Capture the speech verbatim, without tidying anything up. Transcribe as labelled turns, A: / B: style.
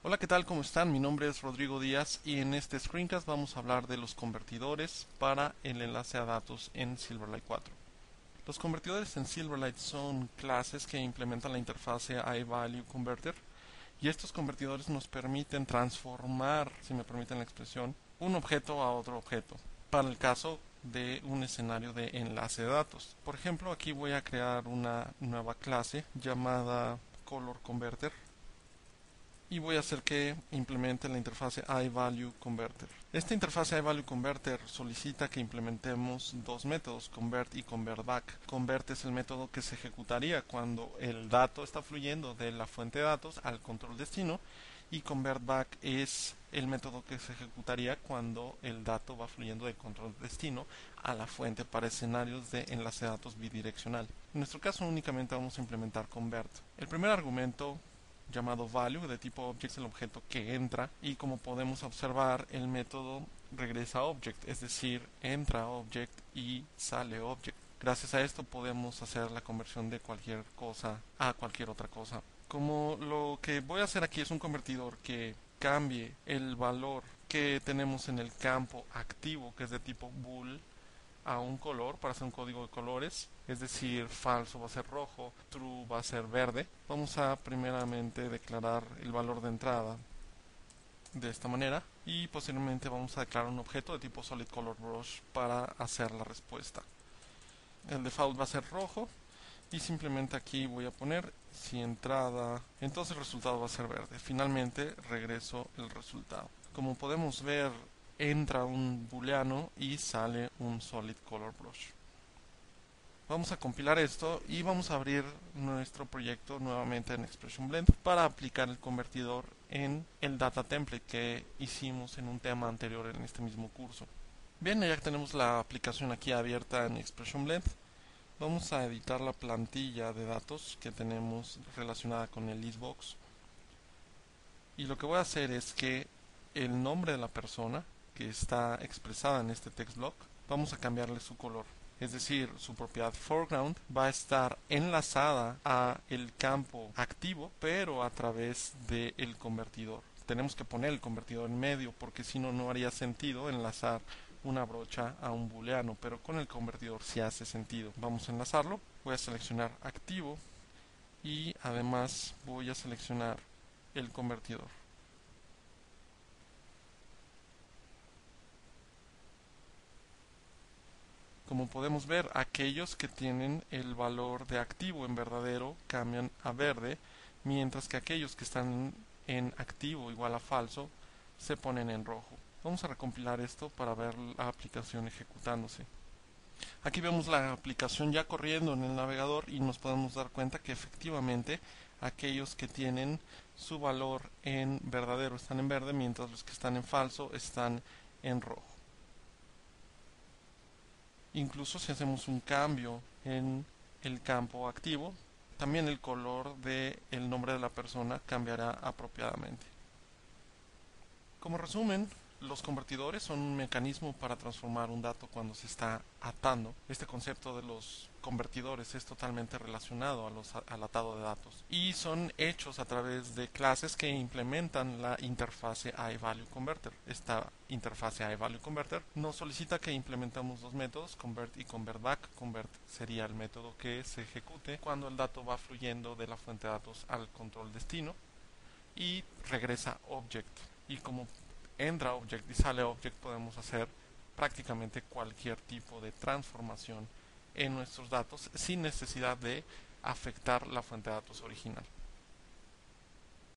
A: Hola, ¿qué tal? ¿Cómo están? Mi nombre es Rodrigo Díaz y en este screencast vamos a hablar de los convertidores para el enlace a datos en Silverlight cuatro. Los convertidores en Silverlight son clases que implementan la interfase iValue Converter y estos convertidores nos permiten transformar, si me permiten la expresión, un objeto a otro objeto para el caso de un escenario de enlace de datos. Por ejemplo, aquí voy a crear una nueva clase llamada Color Converter y voy a hacer que implemente la interfase iValue Converter. Esta interfase iValue Converter solicita que implementemos dos métodos, convert y convertBack. Convert es el método que se ejecutaría cuando el dato está fluyendo de la fuente de datos al control destino, y convertBack es el método que se ejecutaría cuando el dato va fluyendo del control destino a la fuente para escenarios de enlace de datos bidireccional. En nuestro caso únicamente vamos a implementar convert. El primer argumento, llamado value, de tipo object, es el objeto que entra, y como podemos observar el método regresa object, es decir, entra object y sale object. Gracias a esto podemos hacer la conversión de cualquier cosa a cualquier otra cosa. Como lo que voy a hacer aquí es un convertidor que cambie el valor que tenemos en el campo activo, que es de tipo bool, a un color para hacer un código de colores, es decir, falso va a ser rojo, true va a ser verde. Vamos a primeramente declarar el valor de entrada de esta manera y posteriormente vamos a declarar un objeto de tipo solid color brush para hacer la respuesta. El default va a ser rojo y simplemente aquí voy a poner si entrada, entonces el resultado va a ser verde. Finalmente regreso el resultado. Como podemos ver, entra un booleano y sale un solid color brush. Vamos a compilar esto y vamos a abrir nuestro proyecto nuevamente en Expression Blend para aplicar el convertidor en el data template que hicimos en un tema anterior en este mismo curso. Bien, ya tenemos la aplicación aquí abierta en Expression Blend. Vamos a editar la plantilla de datos que tenemos relacionada con el listbox. Y lo que voy a hacer es que el nombre de la persona que está expresada en este text block, vamos a cambiarle su color. Es decir, su propiedad foreground va a estar enlazada a el campo activo, pero a través del convertidor. Tenemos que poner el convertidor en medio porque si no, no haría sentido enlazar una brocha a un booleano, pero con el convertidor sí hace sentido. Vamos a enlazarlo. Voy a seleccionar activo y además voy a seleccionar el convertidor. Como podemos ver, aquellos que tienen el valor de activo en verdadero cambian a verde, mientras que aquellos que están en activo igual a falso se ponen en rojo. Vamos a recompilar esto para ver la aplicación ejecutándose. Aquí vemos la aplicación ya corriendo en el navegador y nos podemos dar cuenta que efectivamente aquellos que tienen su valor en verdadero están en verde, mientras los que están en falso están en rojo. Incluso si hacemos un cambio en el campo activo, también el color del nombre de la persona cambiará apropiadamente. Como resumen, los convertidores son un mecanismo para transformar un dato cuando se está atando. Este concepto de los convertidores es totalmente relacionado a los, al atado de datos y son hechos a través de clases que implementan la interfase iValue Converter. Esta interfase iValue Converter nos solicita que implementemos dos métodos, convert y convertBack. Convert sería el método que se ejecute cuando el dato va fluyendo de la fuente de datos al control destino, y regresa object. Y como entra object y sale object, podemos hacer prácticamente cualquier tipo de transformación en nuestros datos sin necesidad de afectar la fuente de datos original.